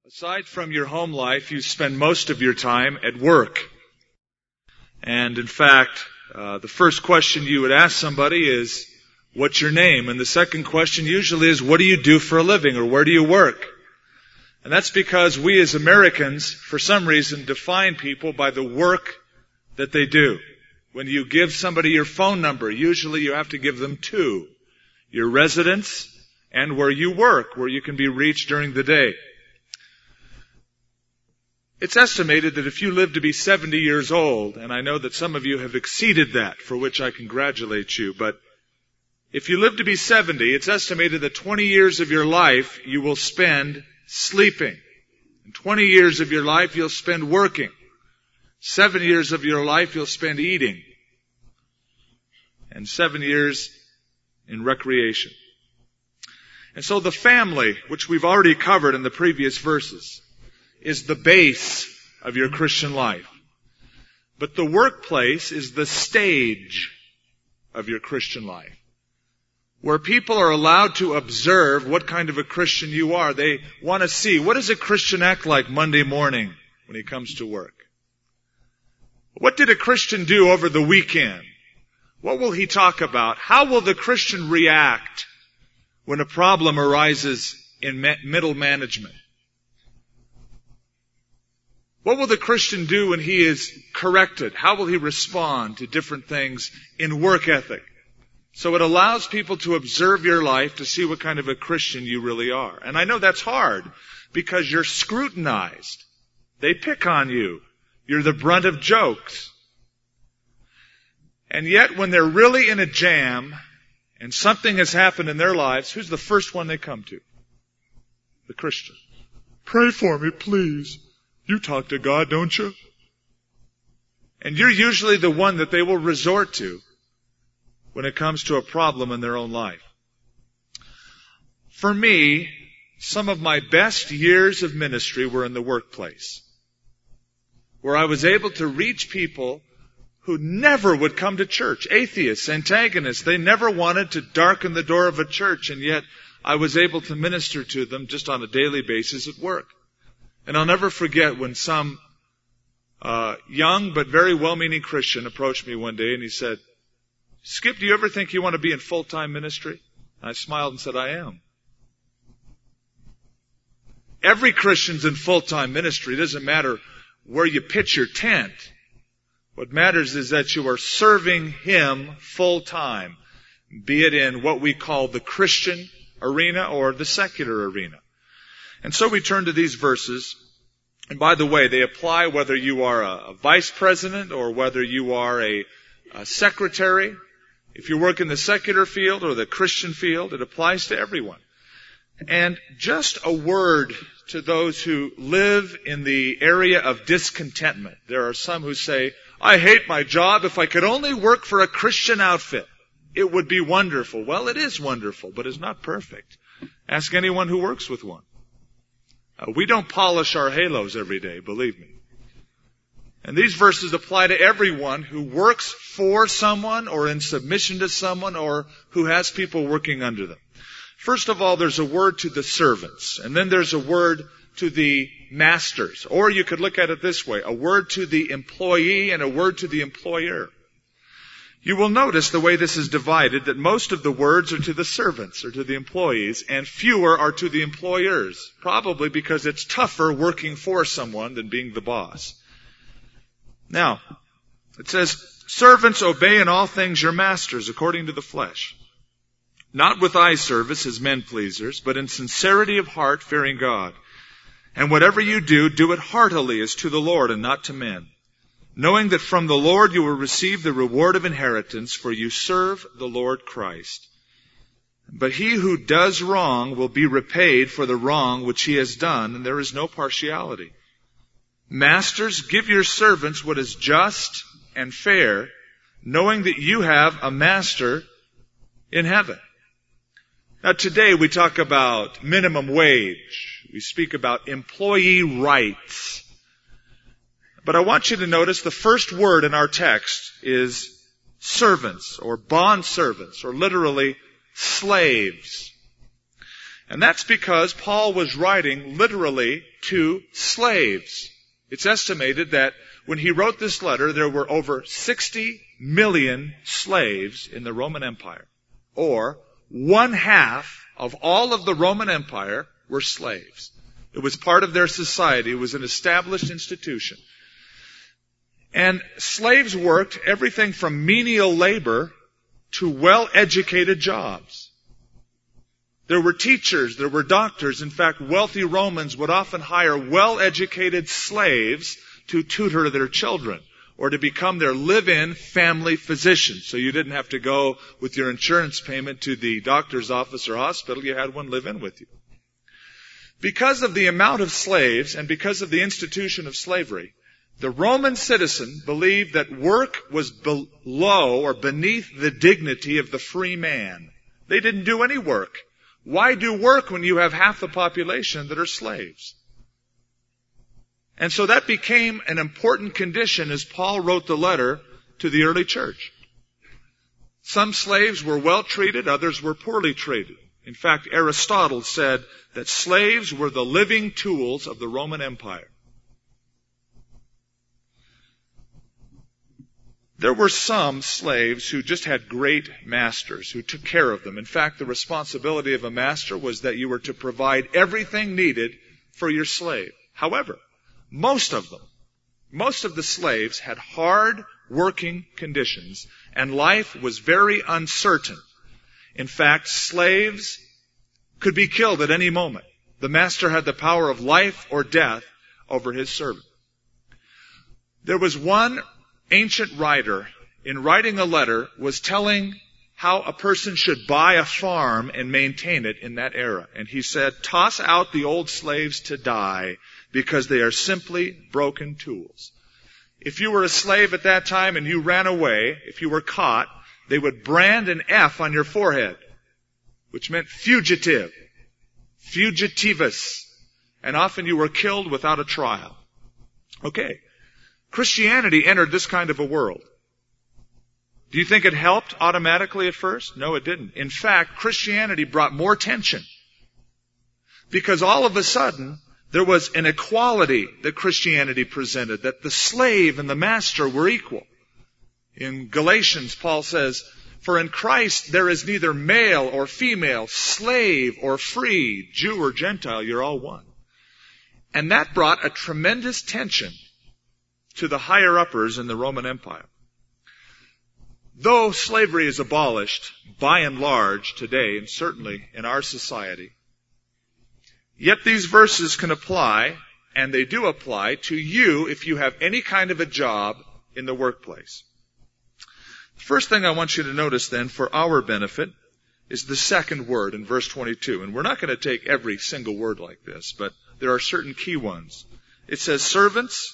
Aside from your home life, you spend most of your time at work. And in fact, the first question you would ask somebody is, what's your name? And the second question usually is, what do you do for a living, or where do you work? And that's because we as Americans, for some reason, define people by the work that they do. When you give somebody your phone number, usually you have to give them two: your residence and where you work, where you can be reached during the day. It's estimated that if you live to be 70 years old, and I know that some of you have exceeded that, for which I congratulate you, but if you live to be 70, it's estimated that 20 years of your life you will spend sleeping. And 20 years of your life you'll spend working. 7 years of your life you'll spend eating. And 7 years in recreation. And so the family, which we've already covered in the previous verses, is the base of your Christian life. But the workplace is the stage of your Christian life, where people are allowed to observe what kind of a Christian you are. They want to see, what does a Christian act like Monday morning when he comes to work? What did a Christian do over the weekend? What will he talk about? How will the Christian react when a problem arises in middle management? What will the Christian do when he is corrected? How will he respond to different things in work ethic? So it allows people to observe your life to see what kind of a Christian you really are. And I know that's hard because you're scrutinized. They pick on you. You're the brunt of jokes. And yet when they're really in a jam and something has happened in their lives, who's the first one they come to? The Christian. Pray for me, please. You talk to God, don't you? And you're usually the one that they will resort to when it comes to a problem in their own life. For me, some of my best years of ministry were in the workplace, where I was able to reach people who never would come to church, atheists, antagonists. They never wanted to darken the door of a church, and yet I was able to minister to them just on a daily basis at work. And I'll never forget when some young but very well-meaning Christian approached me one day and he said, Skip, do you ever think you want to be in full-time ministry? And I smiled and said, I am. Every Christian's in full-time ministry. It doesn't matter where you pitch your tent. What matters is that you are serving Him full-time, be it in what we call the Christian arena or the secular arena. And so we turn to these verses, and by the way, they apply whether you are a vice president or whether you are a secretary. If you work in the secular field or the Christian field, it applies to everyone. And just a word to those who live in the area of discontentment. There are some who say, I hate my job. If I could only work for a Christian outfit, it would be wonderful. Well, it is wonderful, but it's not perfect. Ask anyone who works with one. We don't polish our halos every day, believe me. And these verses apply to everyone who works for someone or in submission to someone or who has people working under them. First of all, there's a word to the servants, and then there's a word to the masters. Or you could look at it this way, a word to the employee and a word to the employer. You will notice the way this is divided, that most of the words are to the servants or to the employees, and fewer are to the employers, probably because it's tougher working for someone than being the boss. Now, it says, servants, obey in all things your masters according to the flesh, not with eye service as men pleasers, but in sincerity of heart, fearing God. And whatever you do, do it heartily as to the Lord and not to men, knowing that from the Lord you will receive the reward of inheritance, for you serve the Lord Christ. But he who does wrong will be repaid for the wrong which he has done, and there is no partiality. Masters, give your servants what is just and fair, knowing that you have a master in heaven. Now today we talk about minimum wage. We speak about employee rights. But I want you to notice the first word in our text is servants or bond servants or literally slaves. And that's because Paul was writing literally to slaves. It's estimated that when he wrote this letter, there were over 60 million slaves in the Roman Empire. Or 1/2 of all of the Roman Empire were slaves. It was part of their society. It was an established institution. And slaves worked everything from menial labor to well-educated jobs. There were teachers, there were doctors. In fact, wealthy Romans would often hire well-educated slaves to tutor their children or to become their live-in family physician. So you didn't have to go with your insurance payment to the doctor's office or hospital. You had one live in with you. Because of the amount of slaves and because of the institution of slavery, the Roman citizen believed that work was below or beneath the dignity of the free man. They didn't do any work. Why do work when you have half the population that are slaves? And so that became an important condition as Paul wrote the letter to the early church. Some slaves were well treated, others were poorly treated. In fact, Aristotle said that slaves were the living tools of the Roman Empire. There were some slaves who just had great masters who took care of them. In fact, the responsibility of a master was that you were to provide everything needed for your slave. However, most of the slaves had hard working conditions, and life was very uncertain. In fact, slaves could be killed at any moment. The master had the power of life or death over his servant. There was one ancient writer, in writing a letter, was telling how a person should buy a farm and maintain it in that era. And he said, toss out the old slaves to die because they are simply broken tools. If you were a slave at that time and you ran away, if you were caught, they would brand an F on your forehead, which meant fugitive, fugitivus. And often you were killed without a trial. Okay. Christianity entered this kind of a world. Do you think it helped automatically at first? No, it didn't. In fact, Christianity brought more tension. Because all of a sudden, there was an equality that Christianity presented, that the slave and the master were equal. In Galatians, Paul says, for in Christ there is neither male or female, slave or free, Jew or Gentile, you're all one. And that brought a tremendous tension to the higher-uppers in the Roman Empire. Though slavery is abolished, by and large, today, and certainly in our society, yet these verses can apply, and they do apply, to you if you have any kind of a job in the workplace. The first thing I want you to notice then, for our benefit, is the second word in verse 22. And we're not going to take every single word like this, but there are certain key ones. It says, servants,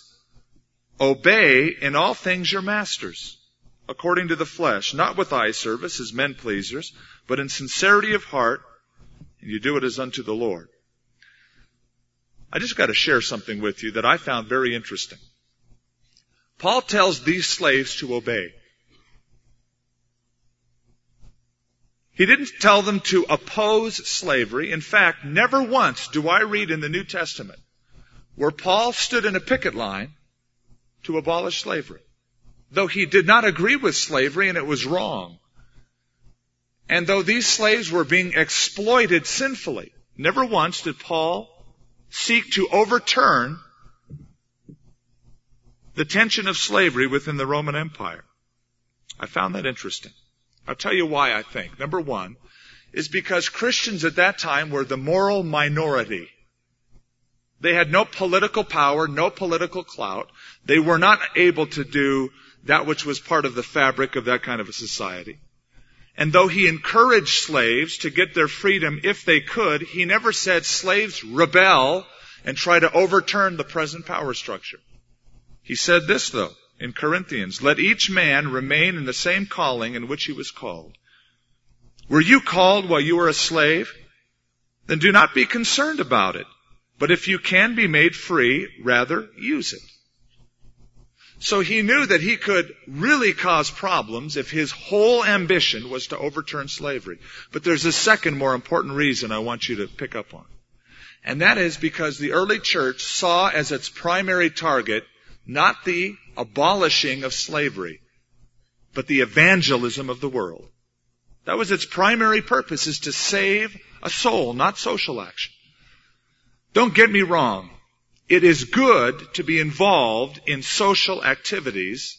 obey in all things your masters, according to the flesh, not with eye service as men pleasers, but in sincerity of heart, and you do it as unto the Lord. I just got to share something with you that I found very interesting. Paul tells these slaves to obey. He didn't tell them to oppose slavery. In fact, never once do I read in the New Testament where Paul stood in a picket line to abolish slavery. Though he did not agree with slavery and it was wrong. And though these slaves were being exploited sinfully, never once did Paul seek to overturn the tension of slavery within the Roman Empire. I found that interesting. I'll tell you why I think. Number one is because Christians at that time were the moral minority. They had no political power, no political clout. They were not able to do that which was part of the fabric of that kind of a society. And though he encouraged slaves to get their freedom if they could, he never said slaves rebel and try to overturn the present power structure. He said this, though, in Corinthians, let each man remain in the same calling in which he was called. Were you called while you were a slave? Then do not be concerned about it. But if you can be made free, rather use it. So he knew that he could really cause problems if his whole ambition was to overturn slavery. But there's a second more important reason I want you to pick up on. And that is because the early church saw as its primary target not the abolishing of slavery, but the evangelism of the world. That was its primary purpose, is to save a soul, not social action. Don't get me wrong. It is good to be involved in social activities.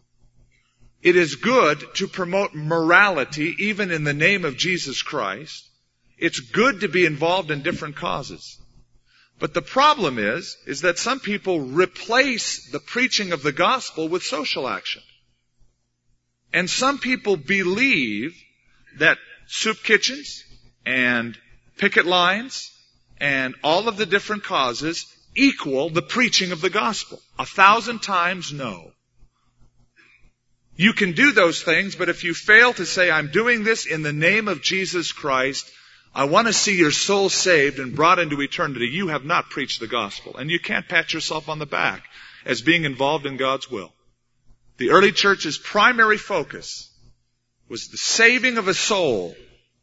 It is good to promote morality, even in the name of Jesus Christ. It's good to be involved in different causes. But the problem is that some people replace the preaching of the gospel with social action. And some people believe that soup kitchens and picket lines and all of the different causes equal the preaching of the gospel. 1,000 times no. You can do those things, but if you fail to say, I'm doing this in the name of Jesus Christ, I want to see your soul saved and brought into eternity, you have not preached the gospel. And you can't pat yourself on the back as being involved in God's will. The early church's primary focus was the saving of a soul,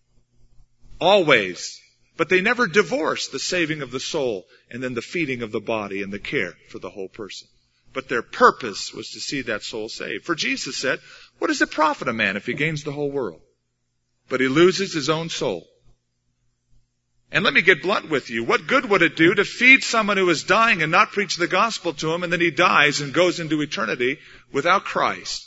always. But they never divorced the saving of the soul and then the feeding of the body and the care for the whole person. But their purpose was to see that soul saved. For Jesus said, what does it profit a man if he gains the whole world, but he loses his own soul? And let me get blunt with you. What good would it do to feed someone who is dying and not preach the gospel to him, and then he dies and goes into eternity without Christ?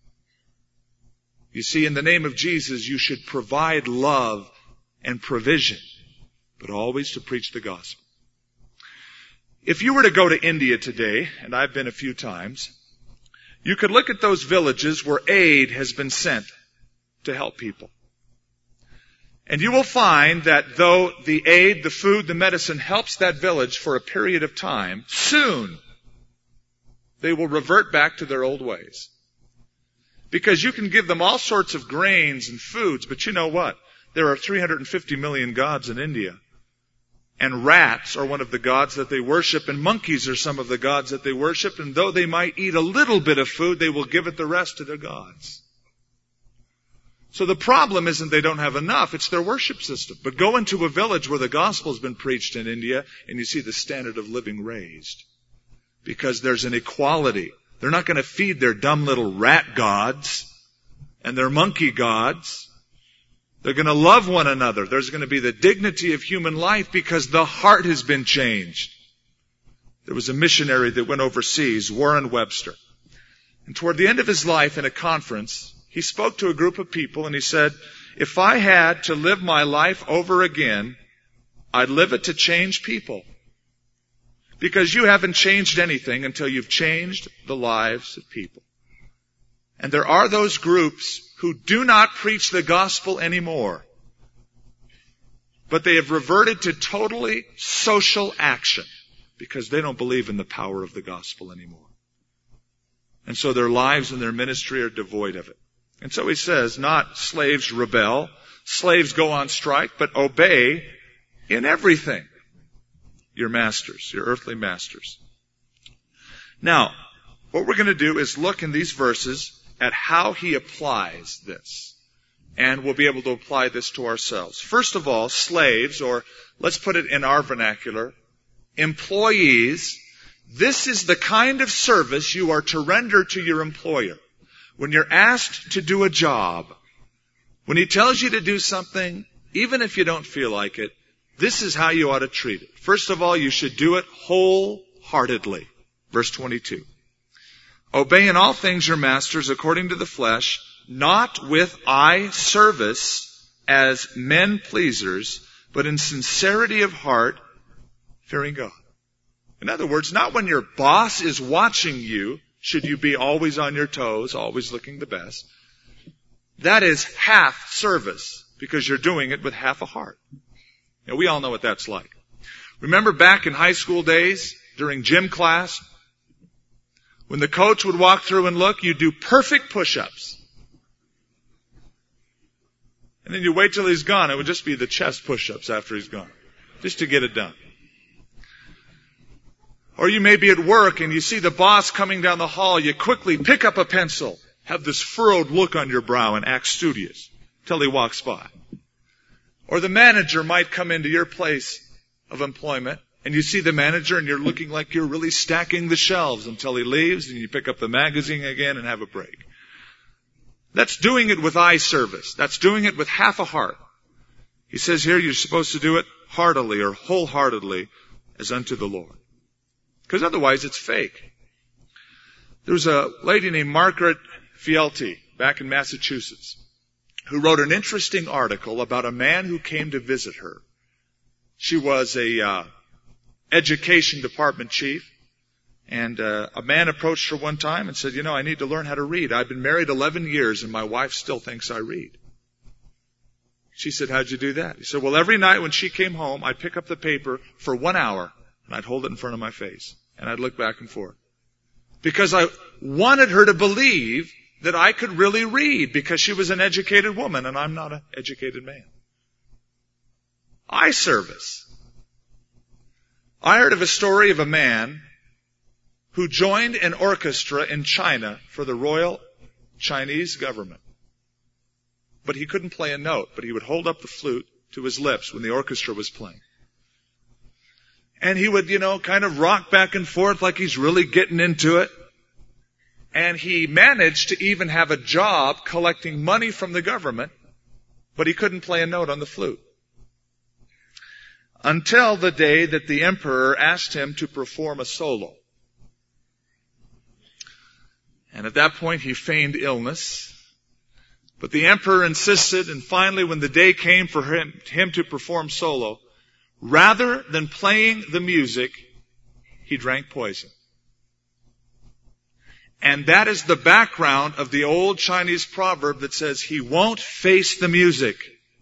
You see, in the name of Jesus, you should provide love and provision, but always to preach the gospel. If you were to go to India today, and I've been a few times, you could look at those villages where aid has been sent to help people. And you will find that though the aid, the food, the medicine helps that village for a period of time, soon they will revert back to their old ways. Because you can give them all sorts of grains and foods, but you know what? There are 350 million gods in India. And rats are one of the gods that they worship, and monkeys are some of the gods that they worship, and though they might eat a little bit of food, they will give it the rest to their gods. So the problem isn't they don't have enough, it's their worship system. But go into a village where the gospel's been preached in India, and you see the standard of living raised. Because there's an equality. They're not going to feed their dumb little rat gods and their monkey gods. They're going to love one another. There's going to be the dignity of human life because the heart has been changed. There was a missionary that went overseas, Warren Webster. And toward the end of his life in a conference, he spoke to a group of people and he said, if I had to live my life over again, I'd live it to change people. Because you haven't changed anything until you've changed the lives of people. And there are those groups who do not preach the gospel anymore. But they have reverted to totally social action because they don't believe in the power of the gospel anymore. And so their lives and their ministry are devoid of it. And so he says, not slaves rebel, slaves go on strike, but obey in everything your masters, your earthly masters. Now, what we're going to do is look in these verses at how he applies this. And we'll be able to apply this to ourselves. First of all, slaves, or let's put it in our vernacular, employees, this is the kind of service you are to render to your employer. When you're asked to do a job, when he tells you to do something, even if you don't feel like it, this is how you ought to treat it. First of all, you should do it wholeheartedly. Verse 22. Obey in all things your masters according to the flesh, not with eye service as men pleasers, but in sincerity of heart, fearing God. In other words, not when your boss is watching you, should you be always on your toes, always looking the best. That is half service, because you're doing it with half a heart. Now, we all know what that's like. Remember back in high school days, during gym class, when the coach would walk through and look, you do perfect push-ups. And then you wait till he's gone. It would just be the chest push-ups after he's gone, just to get it done. Or you may be at work and you see the boss coming down the hall. You quickly pick up a pencil, have this furrowed look on your brow and act studious till he walks by. Or the manager might come into your place of employment and you see the manager and you're looking like you're really stacking the shelves until he leaves and you pick up the magazine again and have a break. That's doing it with eye service. That's doing it with half a heart. He says here you're supposed to do it heartily or wholeheartedly as unto the Lord. Because otherwise it's fake. There was a lady named Margaret Fielty back in Massachusetts who wrote an interesting article about a man who came to visit her. She was a education department chief, and a man approached her one time and said, I need to learn how to read. I've been married 11 years and my wife still thinks I read. She said, how'd you do that? He said, well, every night when she came home, I'd pick up the paper for 1 hour and I'd hold it in front of my face and I'd look back and forth. Because I wanted her to believe that I could really read because she was an educated woman and I'm not an educated man. Eye service. I heard of a story of a man who joined an orchestra in China for the Royal Chinese government. But he couldn't play a note, but he would hold up the flute to his lips when the orchestra was playing. And he would, kind of rock back and forth like he's really getting into it. And he managed to even have a job collecting money from the government, but he couldn't play a note on the flute. Until the day that the emperor asked him to perform a solo. And at that point he feigned illness. But the emperor insisted, and finally when the day came for him to perform solo, rather than playing the music, he drank poison. And that is the background of the old Chinese proverb that says, he won't face the music.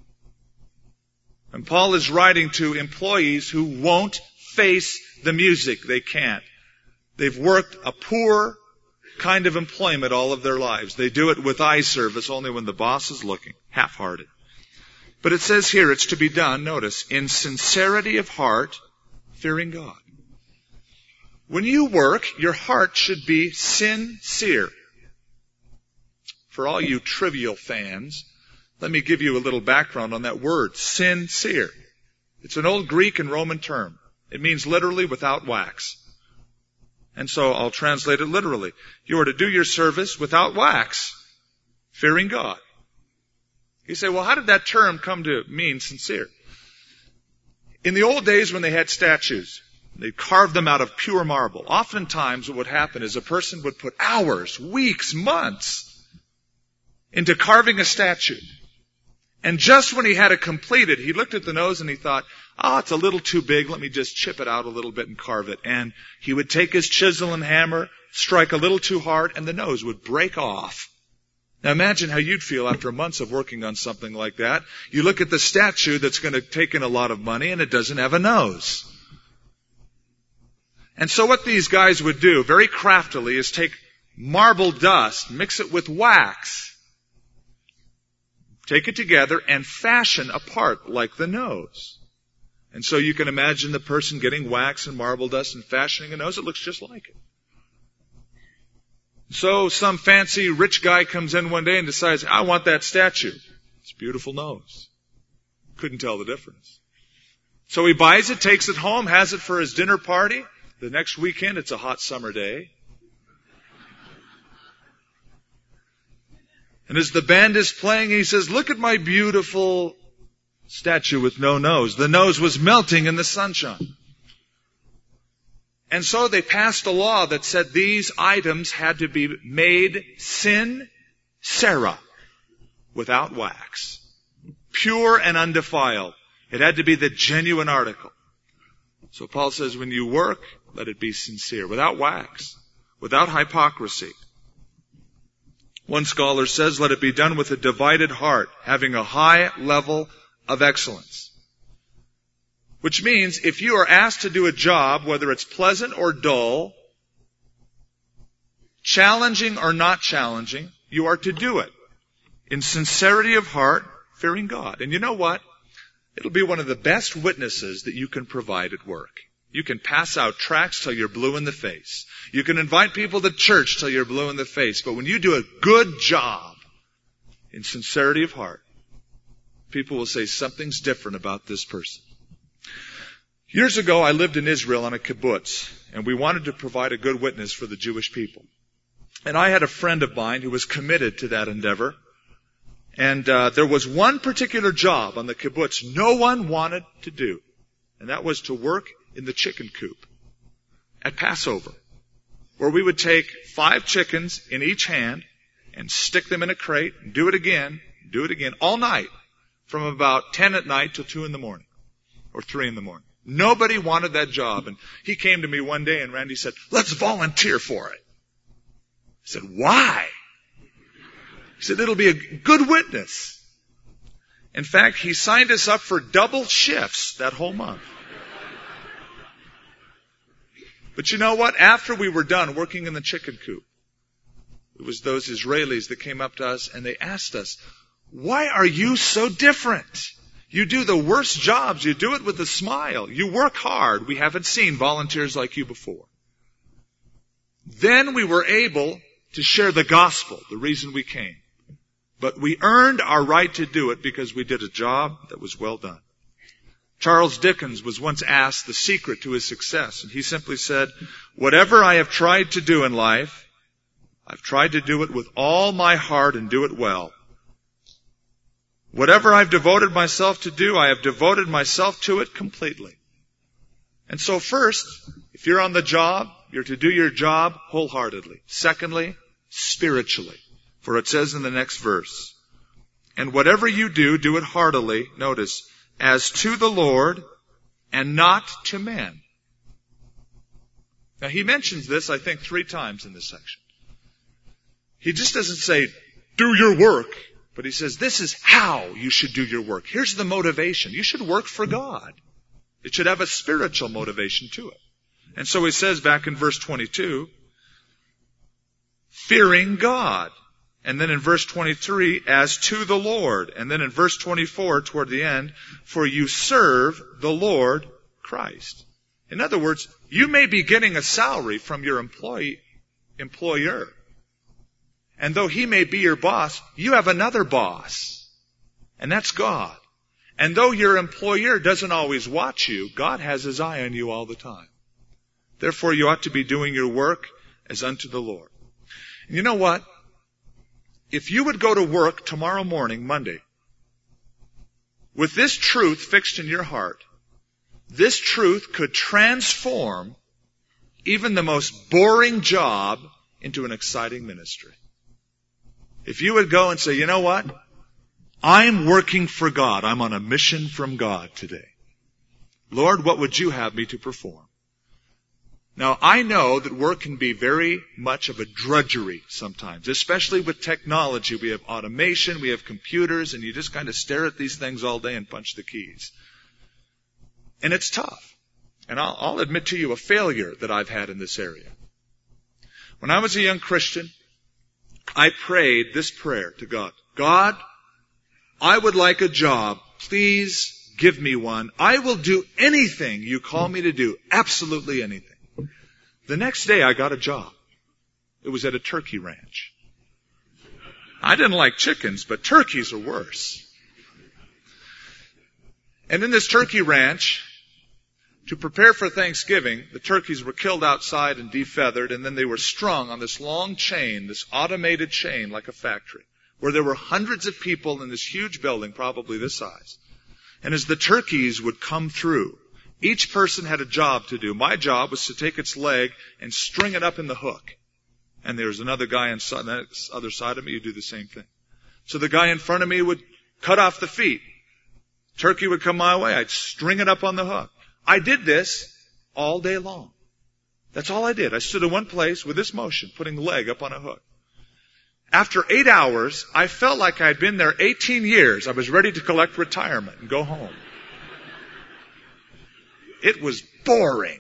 And Paul is writing to employees who won't face the music. They can't. They've worked a poor kind of employment all of their lives. They do it with eye service only when the boss is looking, half-hearted. But it says here it's to be done, notice, in sincerity of heart, fearing God. When you work, your heart should be sincere. For all you trivial fans, let me give you a little background on that word, sincere. It's an old Greek and Roman term. It means literally without wax. And so I'll translate it literally. You are to do your service without wax, fearing God. You say, well, how did that term come to mean sincere? In the old days when they had statues, they carved them out of pure marble. Oftentimes what would happen is a person would put hours, weeks, months into carving a statue. And just when he had it completed, he looked at the nose and he thought, it's a little too big. Let me just chip it out a little bit and carve it. And he would take his chisel and hammer, strike a little too hard, and the nose would break off. Now imagine how you'd feel after months of working on something like that. You look at the statue that's going to take in a lot of money and it doesn't have a nose. And so what these guys would do very craftily is take marble dust, mix it with wax, take it together and fashion a part like the nose. And so you can imagine the person getting wax and marble dust and fashioning a nose. It looks just like it. So some fancy rich guy comes in one day and decides, I want that statue. It's a beautiful nose. Couldn't tell the difference. So he buys it, takes it home, has it for his dinner party. The next weekend, it's a hot summer day. And as the band is playing, he says, look at my beautiful statue with no nose. The nose was melting in the sunshine. And so they passed a law that said these items had to be made sincera, without wax, pure and undefiled. It had to be the genuine article. So Paul says, when you work, let it be sincere, without wax, without hypocrisy. One scholar says, let it be done with a divided heart, having a high level of excellence. Which means if you are asked to do a job, whether it's pleasant or dull, challenging or not challenging, you are to do it in sincerity of heart, fearing God. And you know what? It'll be one of the best witnesses that you can provide at work. You can pass out tracts till you're blue in the face. You can invite people to church till you're blue in the face. But when you do a good job in sincerity of heart, people will say something's different about this person. Years ago, I lived in Israel on a kibbutz, and we wanted to provide a good witness for the Jewish people. And I had a friend of mine who was committed to that endeavor. And there was one particular job on the kibbutz no one wanted to do, and that was to work in the chicken coop at Passover, where we would take 5 chickens in each hand and stick them in a crate and do it again, all night, from about 10 at night till 2 in the morning, or 3 in the morning. Nobody wanted that job. And he came to me one day and Randy said, let's volunteer for it. I said, why? He said, it'll be a good witness. In fact, he signed us up for double shifts that whole month. But you know what? After we were done working in the chicken coop, it was those Israelis that came up to us and they asked us, why are you so different? You do the worst jobs. You do it with a smile. You work hard. We haven't seen volunteers like you before. Then we were able to share the gospel, the reason we came. But we earned our right to do it because we did a job that was well done. Charles Dickens was once asked the secret to his success, and he simply said, whatever I have tried to do in life, I've tried to do it with all my heart and do it well. Whatever I've devoted myself to do, I have devoted myself to it completely. And so first, if you're on the job, you're to do your job wholeheartedly. Secondly, spiritually. For it says in the next verse, and whatever you do, do it heartily, notice, as to the Lord and not to men. Now he mentions this, I think, 3 times in this section. He just doesn't say, do your work. But he says, this is how you should do your work. Here's the motivation. You should work for God. It should have a spiritual motivation to it. And so he says back in verse 22, fearing God. And then in verse 23, as to the Lord. And then in verse 24, toward the end, for you serve the Lord Christ. In other words, you may be getting a salary from your employer. And though he may be your boss, you have another boss. And that's God. And though your employer doesn't always watch you, God has his eye on you all the time. Therefore, you ought to be doing your work as unto the Lord. And you know what? If you would go to work tomorrow morning, Monday, with this truth fixed in your heart, this truth could transform even the most boring job into an exciting ministry. If you would go and say, you know what? I'm working for God. I'm on a mission from God today. Lord, what would you have me to perform? Now, I know that work can be very much of a drudgery sometimes, especially with technology. We have automation, we have computers, and you just kind of stare at these things all day and punch the keys. And it's tough. And I'll admit to you a failure that I've had in this area. When I was a young Christian, I prayed this prayer to God. God, I would like a job. Please give me one. I will do anything you call me to do. Absolutely anything. The next day I got a job. It was at a turkey ranch. I didn't like chickens, but turkeys are worse. And in this turkey ranch, to prepare for Thanksgiving, the turkeys were killed outside and defeathered, and then they were strung on this long chain, this automated chain like a factory, where there were hundreds of people in this huge building, probably this size. And as the turkeys would come through, each person had a job to do. My job was to take its leg and string it up in the hook. And there was another guy on the other side of me who do the same thing. So the guy in front of me would cut off the feet. Turkey would come my way. I'd string it up on the hook. I did this all day long. That's all I did. I stood in one place with this motion, putting the leg up on a hook. After 8 hours, I felt like I'd been there 18 years. I was ready to collect retirement and go home. It was boring.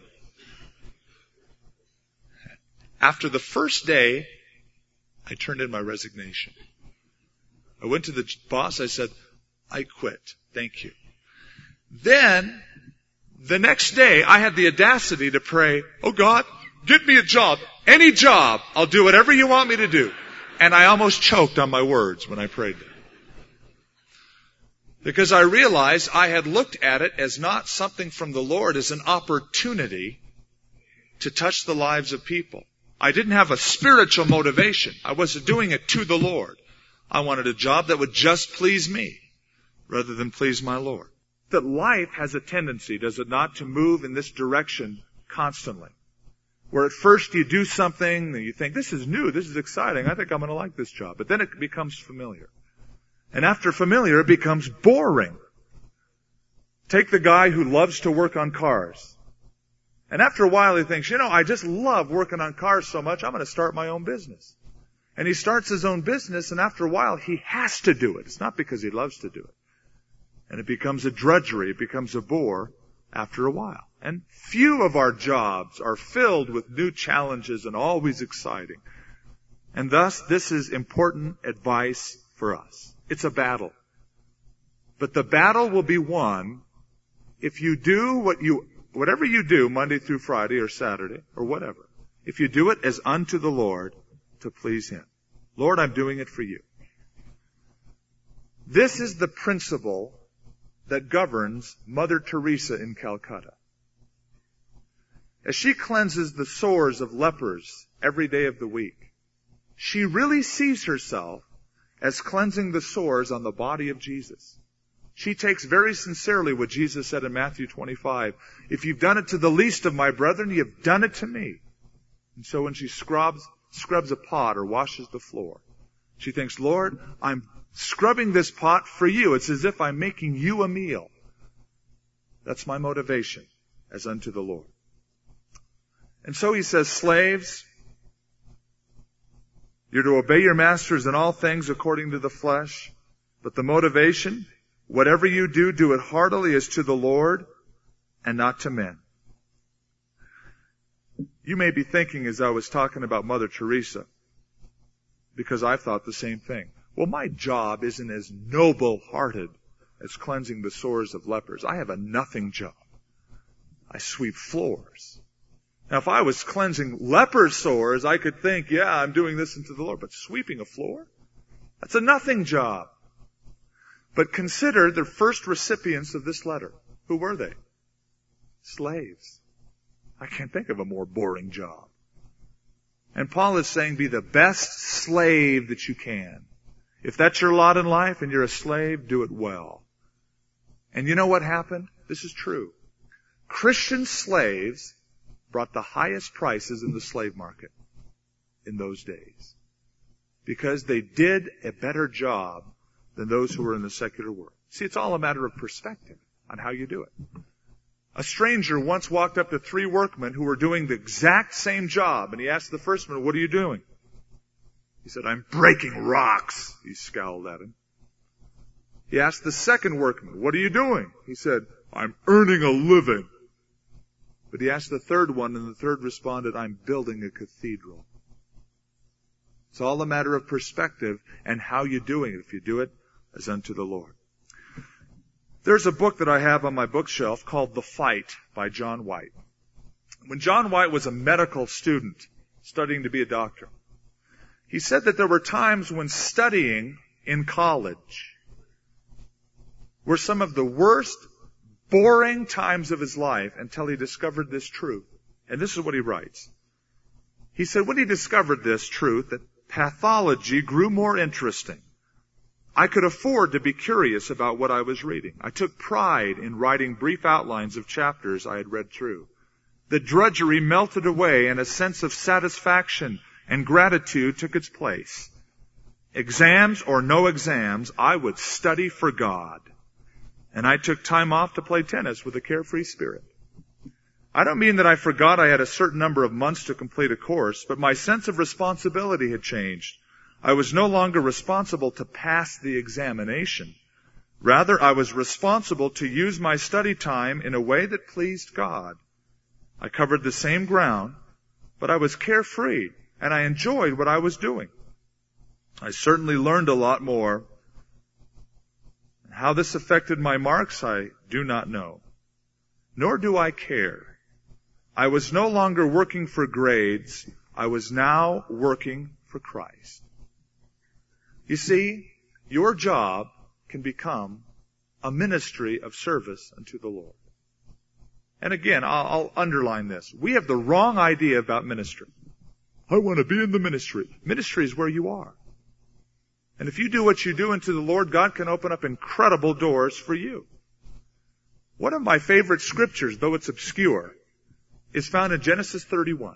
After the first day, I turned in my resignation. I went to the boss. I said, I quit. Thank you. Then The next day, I had the audacity to pray, oh God, get me a job. Any job. I'll do whatever you want me to do. And I almost choked on my words when I prayed that. Because I realized I had looked at it as not something from the Lord, as an opportunity to touch the lives of people. I didn't have a spiritual motivation. I wasn't doing it to the Lord. I wanted a job that would just please me rather than please my Lord. That life has a tendency, does it not, to move in this direction constantly. Where at first you do something and you think, this is new, this is exciting, I think I'm going to like this job. But then it becomes familiar. And after familiar, it becomes boring. Take the guy who loves to work on cars. And after a while he thinks, I just love working on cars so much, I'm going to start my own business. And he starts his own business, and after a while he has to do it. It's not because he loves to do it. And it becomes a drudgery, it becomes a bore after a while. And few of our jobs are filled with new challenges and always exciting. And thus, this is important advice for us. It's a battle. But the battle will be won if you do whatever you do Monday through Friday or Saturday or whatever. If you do it as unto the Lord to please Him. Lord, I'm doing it for you. This is the principle that governs Mother Teresa in Calcutta. As she cleanses the sores of lepers every day of the week, she really sees herself as cleansing the sores on the body of Jesus. She takes very sincerely what Jesus said in Matthew 25. If you've done it to the least of my brethren, you've done it to me. And so when she scrubs a pot or washes the floor, she thinks, Lord, I'm scrubbing this pot for you. It's as if I'm making you a meal. That's my motivation as unto the Lord. And so he says, slaves, you're to obey your masters in all things according to the flesh. But the motivation, whatever you do, do it heartily as to the Lord and not to men. You may be thinking as I was talking about Mother Teresa, because I thought the same thing. Well, my job isn't as noble-hearted as cleansing the sores of lepers. I have a nothing job. I sweep floors. Now, if I was cleansing leper sores, I could think, yeah, I'm doing this unto the Lord. But sweeping a floor? That's a nothing job. But consider the first recipients of this letter. Who were they? Slaves. I can't think of a more boring job. And Paul is saying, be the best slave that you can. If that's your lot in life and you're a slave, do it well. And you know what happened? This is true. Christian slaves brought the highest prices in the slave market in those days. Because they did a better job than those who were in the secular world. See, it's all a matter of perspective on how you do it. A stranger once walked up to 3 workmen who were doing the exact same job, and he asked the first one, what are you doing? He said, I'm breaking rocks. He scowled at him. He asked the second workman, what are you doing? He said, I'm earning a living. But he asked the third one, and the third responded, I'm building a cathedral. It's all a matter of perspective and how you're doing it, if you do it as unto the Lord. There's a book that I have on my bookshelf called The Fight by John White. When John White was a medical student, studying to be a doctor, he said that there were times when studying in college were some of the worst, boring times of his life until he discovered this truth. And this is what he writes. He said, when he discovered this truth, that pathology grew more interesting, I could afford to be curious about what I was reading. I took pride in writing brief outlines of chapters I had read through. The drudgery melted away and a sense of satisfaction and gratitude took its place. Exams or no exams, I would study for God. And I took time off to play tennis with a carefree spirit. I don't mean that I forgot I had a certain number of months to complete a course, but my sense of responsibility had changed. I was no longer responsible to pass the examination. Rather, I was responsible to use my study time in a way that pleased God. I covered the same ground, but I was carefree, and I enjoyed what I was doing. I certainly learned a lot more. How this affected my marks, I do not know. nor do I care. I was no longer working for grades. I was now working for Christ. You see, your job can become a ministry of service unto the Lord. And again, I'll underline this. We have the wrong idea about ministry. I want to be in the ministry. Ministry is where you are. And if you do what you do unto the Lord, God can open up incredible doors for you. One of my favorite scriptures, though it's obscure, is found in Exodus 31,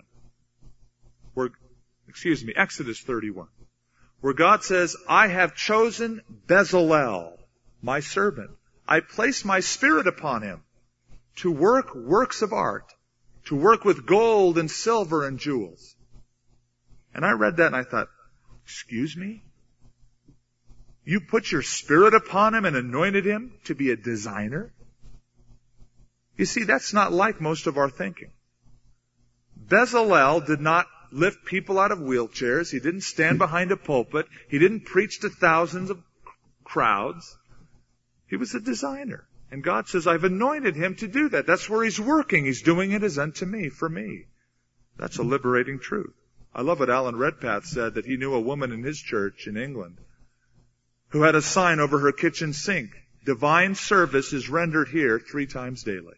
where God says, I have chosen Bezalel, my servant. I place my spirit upon him to work works of art, to work with gold and silver and jewels. And I read that and I thought, excuse me? You put your spirit upon him and anointed him to be a designer? You see, that's not like most of our thinking. Bezalel did not lift people out of wheelchairs. He didn't stand behind a pulpit. He didn't preach to thousands of crowds. He was a designer. And God says, I've anointed him to do that. That's where he's working. He's doing it as unto me, for me. That's a liberating truth. I love what Alan Redpath said, that he knew a woman in his church in England who had a sign over her kitchen sink. Divine service is rendered here 3 times daily.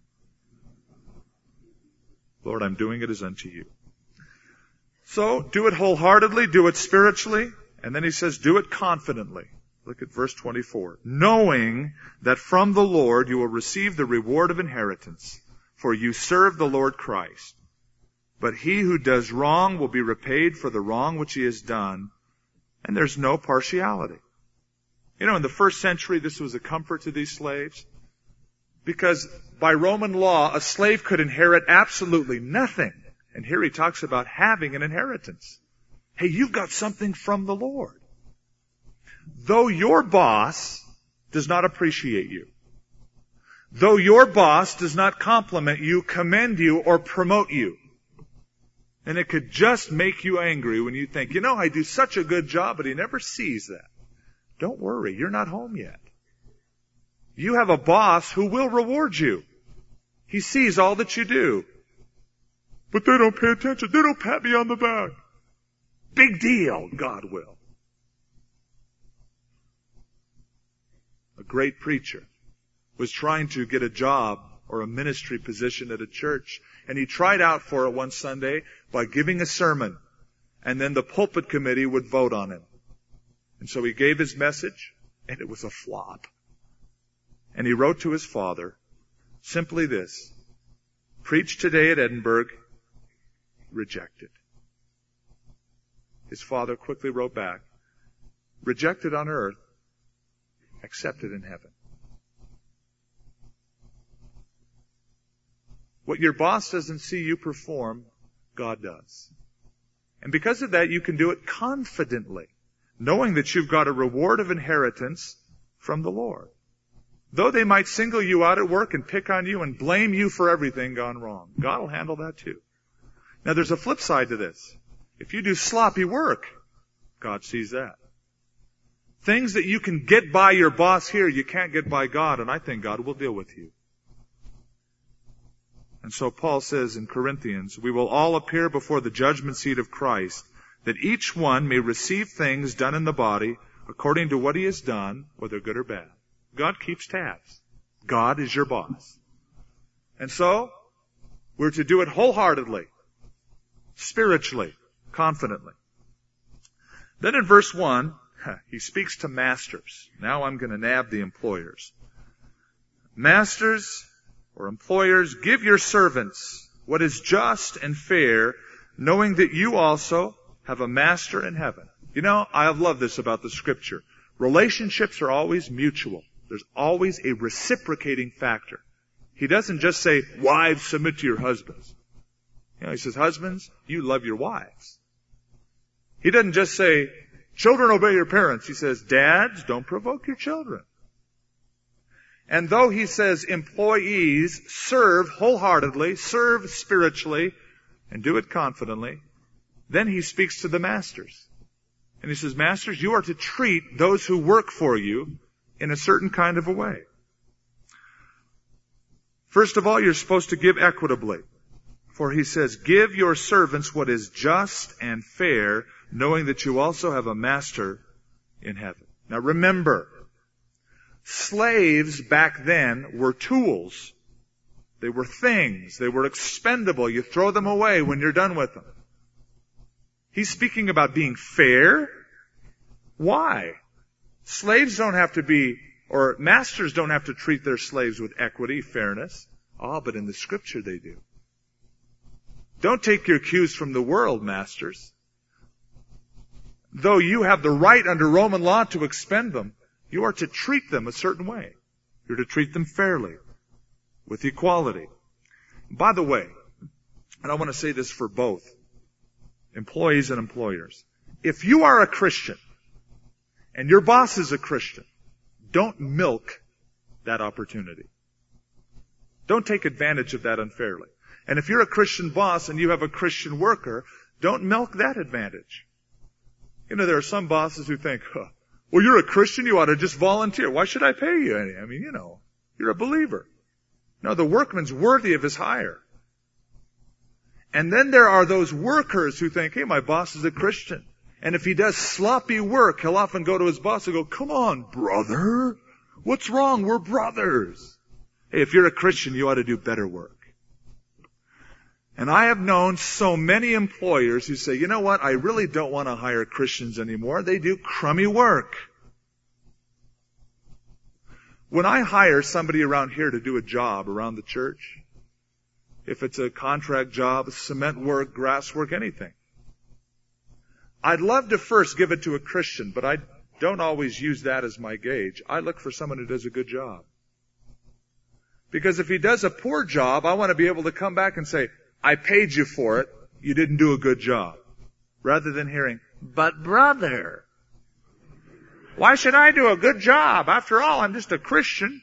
Lord, I'm doing it as unto you. So, do it wholeheartedly, do it spiritually, and then he says, do it confidently. Look at verse 24. Knowing that from the Lord you will receive the reward of inheritance, for you serve the Lord Christ. But he who does wrong will be repaid for the wrong which he has done, and there's no partiality. You know, in the first century, this was a comfort to these slaves, because by Roman law, a slave could inherit absolutely nothing. And here he talks about having an inheritance. Hey, you've got something from the Lord. Though your boss does not appreciate you, though your boss does not compliment you, commend you, or promote you, and it could just make you angry when you think, you know, I do such a good job, but he never sees that. Don't worry, you're not home yet. You have a boss who will reward you. He sees all that you do. But they don't pay attention. They don't pat me on the back. Big deal. God will. A great preacher was trying to get a job or a ministry position at a church, and he tried out for it one Sunday by giving a sermon, and then the pulpit committee would vote on him. And so he gave his message, and it was a flop. And he wrote to his father simply this: preach today at Edinburgh, rejected. His father quickly wrote back, rejected on earth, accepted in heaven. What your boss doesn't see you perform, God does. And because of that, you can do it confidently, knowing that you've got a reward of inheritance from the Lord. Though they might single you out at work and pick on you and blame you for everything gone wrong, God will handle that too. Now there's a flip side to this. If you do sloppy work, God sees that. Things that you can get by your boss here, you can't get by God, and I think God will deal with you. And so Paul says in Corinthians, we will all appear before the judgment seat of Christ, that each one may receive things done in the body according to what he has done, whether good or bad. God keeps tabs. God is your boss. And so, we're to do it wholeheartedly, spiritually, confidently. Then in verse 1, he speaks to masters. Now I'm going to nab the employers. Masters or employers, give your servants what is just and fair, knowing that you also have a master in heaven. You know, I love this about the scripture. Relationships are always mutual. There's always a reciprocating factor. He doesn't just say, wives, submit to your husbands. You know, he says, husbands, you love your wives. He doesn't just say, children, obey your parents. He says, dads, don't provoke your children. And though he says employees, serve wholeheartedly, serve spiritually, and do it confidently, then he speaks to the masters. And he says, masters, you are to treat those who work for you in a certain kind of a way. First of all, you're supposed to give equitably. For he says, give your servants what is just and fair, knowing that you also have a master in heaven. Now remember, slaves back then were tools. They were things. They were expendable. You throw them away when you're done with them. He's speaking about being fair. Why? Slaves don't have to be, or masters don't have to treat their slaves with equity, fairness. But in the Scripture they do. Don't take your cues from the world, masters. Though you have the right under Roman law to expend them, you are to treat them a certain way. You're to treat them fairly, with equality. By the way, and I want to say this for both employees and employers. If you are a Christian and your boss is a Christian, don't milk that opportunity. Don't take advantage of that unfairly. And if you're a Christian boss and you have a Christian worker, don't milk that advantage. You know, there are some bosses who think, well, you're a Christian, you ought to just volunteer. Why should I pay you any? I mean, you're a believer. No, the workman's worthy of his hire. And then there are those workers who think, hey, my boss is a Christian. And if he does sloppy work, he'll often go to his boss and go, come on, brother. What's wrong? We're brothers. Hey, if you're a Christian, you ought to do better work. And I have known so many employers who say, you know what, I really don't want to hire Christians anymore. They do crummy work. When I hire somebody around here to do a job around the church, if it's a contract job, cement work, grass work, anything, I'd love to first give it to a Christian, but I don't always use that as my gauge. I look for someone who does a good job. Because if he does a poor job, I want to be able to come back and say, I paid you for it. You didn't do a good job. Rather than hearing, but brother, why should I do a good job? After all, I'm just a Christian.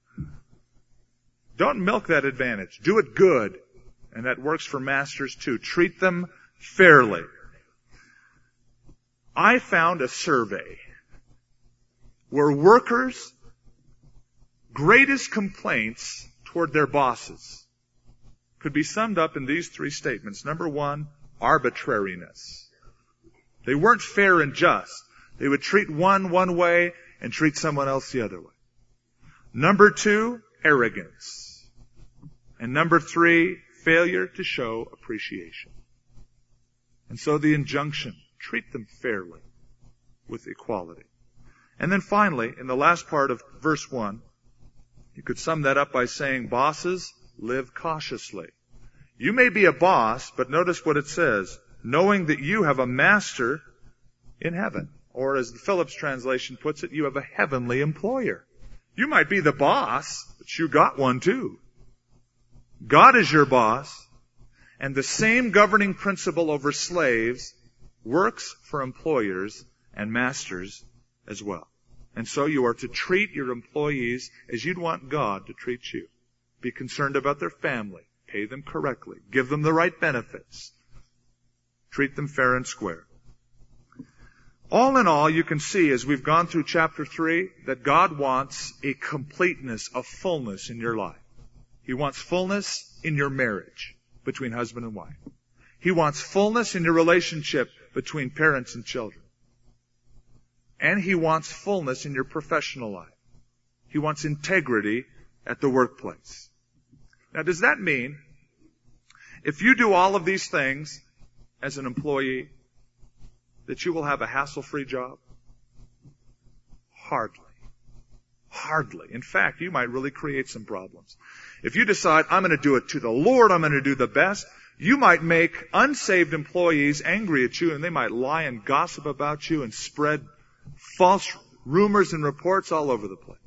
Don't milk that advantage. Do it good. And that works for masters too. Treat them fairly. I found a survey where workers' greatest complaints toward their bosses could be summed up in these three statements. Number one, arbitrariness. They weren't fair and just. They would treat one way and treat someone else the other way. Number two, arrogance. And number three, failure to show appreciation. And so the injunction, treat them fairly with equality. And then finally, in the last part of verse 1, you could sum that up by saying, bosses, live cautiously. You may be a boss, but notice what it says, knowing that you have a master in heaven. Or as the Phillips translation puts it, you have a heavenly employer. You might be the boss, but you got one too. God is your boss, and the same governing principle over slaves works for employers and masters as well. And so you are to treat your employees as you'd want God to treat you. Be concerned about their family. Pay them correctly. Give them the right benefits. Treat them fair and square. All in all, you can see as we've gone through chapter 3 that God wants a completeness, a fullness in your life. He wants fullness in your marriage between husband and wife. He wants fullness in your relationship between parents and children. And He wants fullness in your professional life. He wants integrity at the workplace. Now, does that mean if you do all of these things as an employee, that you will have a hassle-free job? Hardly. Hardly. In fact, you might really create some problems. If you decide, I'm going to do it to the Lord, I'm going to do the best, you might make unsaved employees angry at you, and they might lie and gossip about you and spread false rumors and reports all over the place.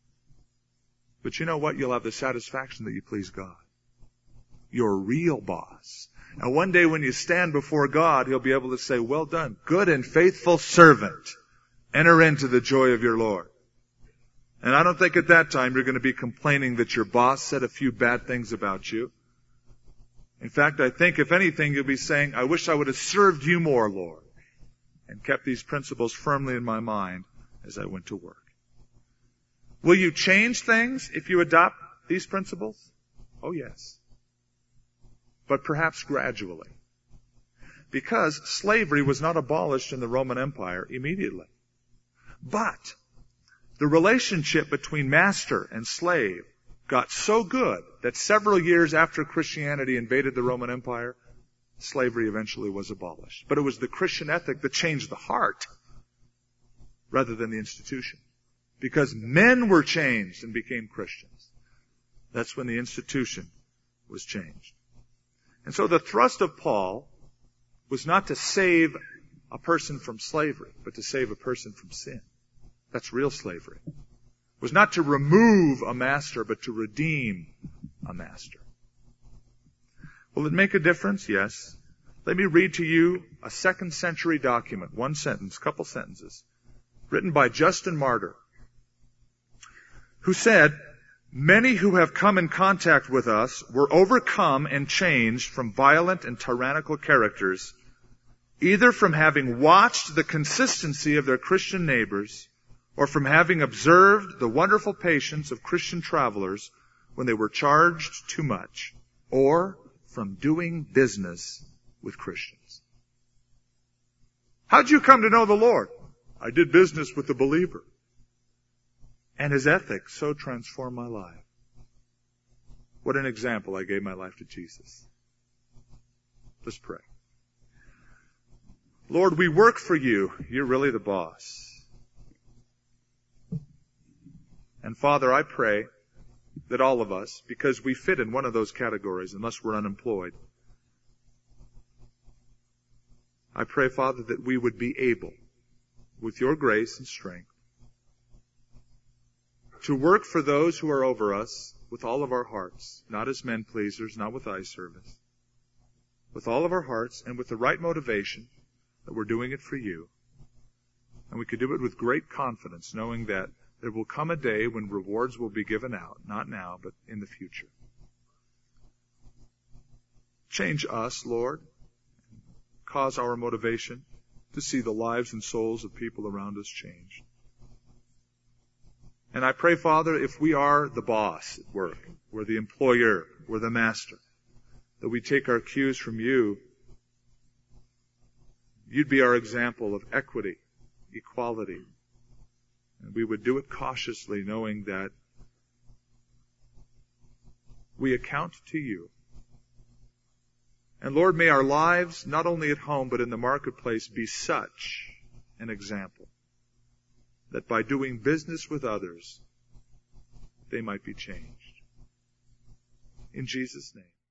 But you know what? You'll have the satisfaction that you please God. Your real boss. And one day when you stand before God, He'll be able to say, well done, good and faithful servant. Enter into the joy of your Lord. And I don't think at that time you're going to be complaining that your boss said a few bad things about you. In fact, I think if anything, you'll be saying, I wish I would have served you more, Lord, and kept these principles firmly in my mind as I went to work. Will you change things if you adopt these principles? Oh yes. But perhaps gradually. Because slavery was not abolished in the Roman Empire immediately. But the relationship between master and slave got so good that several years after Christianity invaded the Roman Empire, slavery eventually was abolished. But it was the Christian ethic that changed the heart rather than the institution. Because men were changed and became Christians. That's when the institution was changed. And so the thrust of Paul was not to save a person from slavery, but to save a person from sin. That's real slavery. It was not to remove a master, but to redeem a master. Will it make a difference? Yes. Let me read to you a 2nd century document, one sentence, couple sentences, written by Justin Martyr, who said, "Many who have come in contact with us were overcome and changed from violent and tyrannical characters, either from having watched the consistency of their Christian neighbors, or from having observed the wonderful patience of Christian travelers when they were charged too much, or from doing business with Christians." How'd you come to know the Lord? I did business with a believer. And his ethics so transformed my life. What an example. I gave my life to Jesus. Let's pray. Lord, we work for you. You're really the boss. And Father, I pray that all of us, because we fit in one of those categories unless we're unemployed, I pray, Father, that we would be able, with your grace and strength, to work for those who are over us with all of our hearts, not as men pleasers, not with eye service, with all of our hearts and with the right motivation that we're doing it for you. And we could do it with great confidence, knowing that there will come a day when rewards will be given out, not now, but in the future. Change us, Lord. Cause our motivation to see the lives and souls of people around us changed. And I pray, Father, if we are the boss at work, we're the employer, we're the master, that we take our cues from you. You'd be our example of equity, equality. And we would do it cautiously, knowing that we account to you. And Lord, may our lives, not only at home, but in the marketplace, be such an example that by doing business with others, they might be changed. In Jesus' name.